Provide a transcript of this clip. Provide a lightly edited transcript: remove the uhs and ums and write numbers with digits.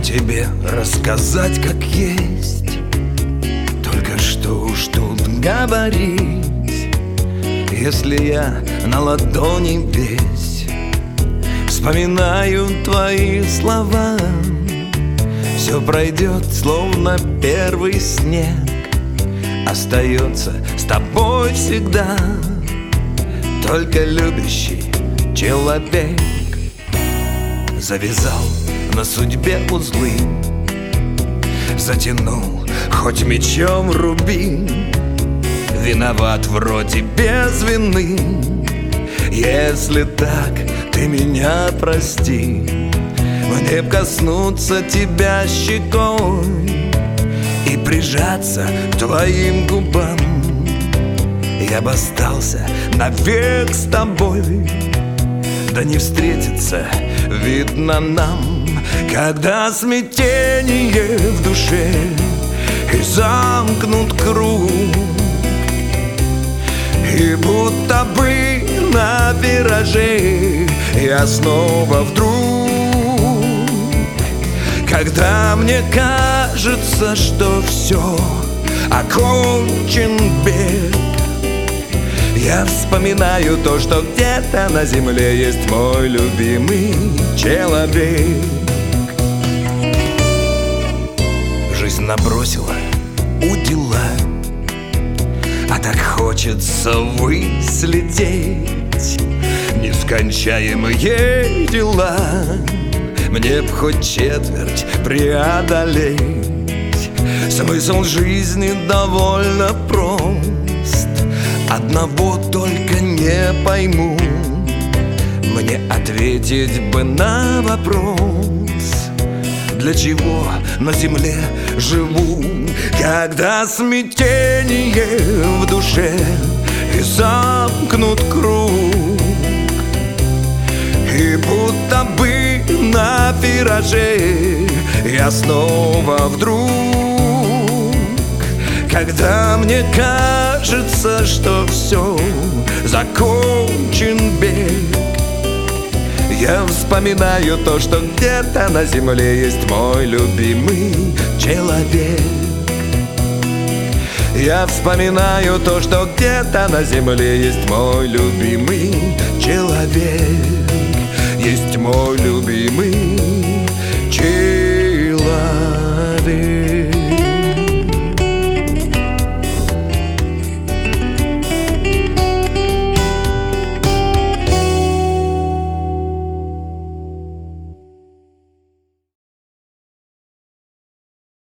тебе рассказать как есть. Только что уж тут говорить, если я на ладони весь вспоминаю твои слова. Все пройдет, словно первый снег, остается с тобой всегда только любящий человек. Завязал на судьбе узлы, затянул, хоть мечом руби. Виноват вроде без вины. Если так, ты меня прости. Мне б коснуться тебя щекой и прижаться к твоим губам. Я бы остался навек с тобой, да не встретиться, видно нам. Когда смятение в душе и замкнут круг, и будто бы на вираже я снова вдруг. Когда мне кажется, что все, окончен бег, я вспоминаю то, что где-то на земле есть мой любимый человек. Жизнь набросила удила, а так хочется ввысь лететь. Нескончаемые дела мне б хоть четверть преодолеть. Смысл жизни довольно прост, одного только не пойму. Мне ответить бы на вопрос, для чего на земле живу. Когда смятение в душе и замкнут круг, и будто бы на вираже я снова вдруг. Когда мне кажется, что все, закончен бег, я вспоминаю то, что где-то на земле есть мой любимый человек. Я вспоминаю то, что где-то на земле есть мой любимый человек. Есть мой любимый человек.